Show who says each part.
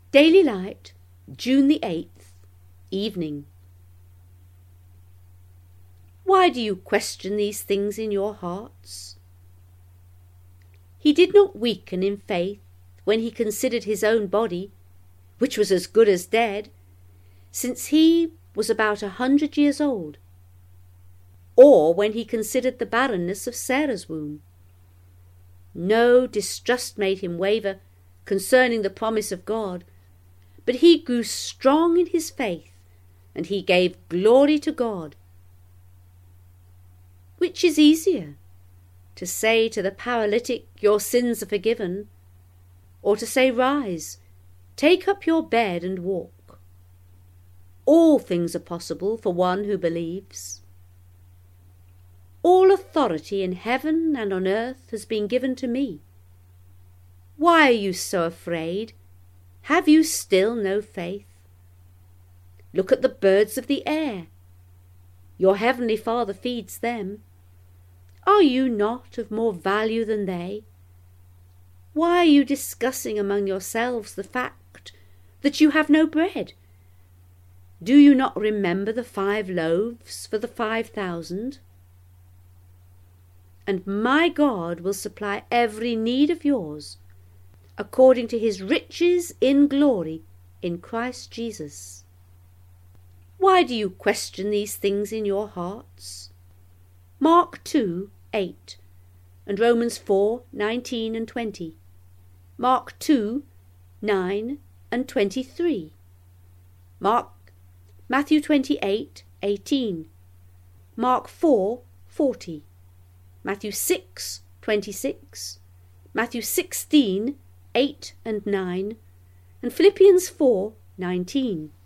Speaker 1: Daily Light, June the 8th, evening. Why do you question these things in your hearts? He did not weaken in faith when he considered his own body, which was as good as dead, since he was about 100 years old, or when he considered the barrenness of Sarah's womb. No distrust made him waver concerning the promise of God, but he grew strong in his faith, and he gave glory to God. Which is easier, to say to the paralytic, your sins are forgiven, or to say, rise, take up your bed and walk? All things are possible for one who believes. All authority in heaven and on earth has been given to me. Why are you so afraid? Have you still no faith? Look at the birds of the air. Your heavenly Father feeds them. Are you not of more value than they? Why are you discussing among yourselves the fact that you have no bread? Do you not remember the 5 loaves for the 5,000? And my God will supply every need of yours, according to his riches in glory in Christ Jesus. Why do you question these things in your hearts? Mark 2:8 and Romans 4:19 and 20. Mark 2:9 and 23. Matthew 28:18. Mark 4:40. Matthew 6:26. Matthew 16:8 and 9, and Philippians 4:19.